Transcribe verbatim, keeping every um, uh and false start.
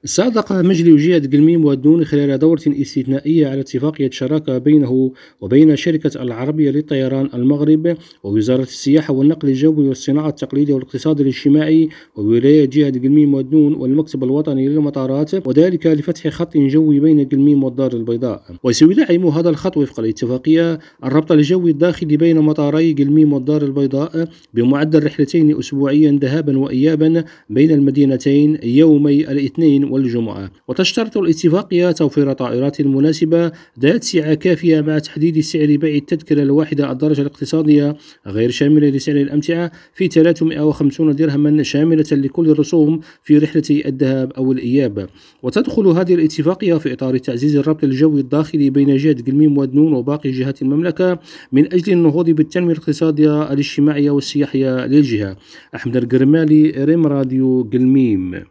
صادق مجلي جهة قلميم والدون خلال دورة استثنائية على اتفاقية شراكة بينه وبين شركة العربية للطيران المغرب ووزارة السياحة والنقل الجوي والصناعة التقليدية والاقتصاد الاجتماعي وولاية جهة قلميم والدون والمكتب الوطني للمطارات، وذلك لفتح خط جوي بين قلميم والدار البيضاء. وسيدعم هذا الخط وفق الاتفاقية الربط الجوي الداخلي بين مطاري قلميم والدار البيضاء بمعدل رحلتين أسبوعيا ذهابا وإيابا بين المدينتين يومي الاثنين والجمعة. وتشترط الاتفاقية توفير طائرات مناسبة ذات سعة كافية مع تحديد سعر بيع التذكرة الواحدة الدرجة الاقتصادية غير شاملة لسعر الأمتعة في ثلاثمائة وخمسين درهما شاملة لكل الرسوم في رحلة الذهاب أو الإياب. وتدخل هذه الاتفاقية في إطار تعزيز الربط الجوي الداخلي بين جهة قلميم ودنون وباقي جهات المملكة من أجل النهوض بالتنمية الاقتصادية الاجتماعية والسياحية للجهة. أحمد القرمالي، ريم راديو قلميم.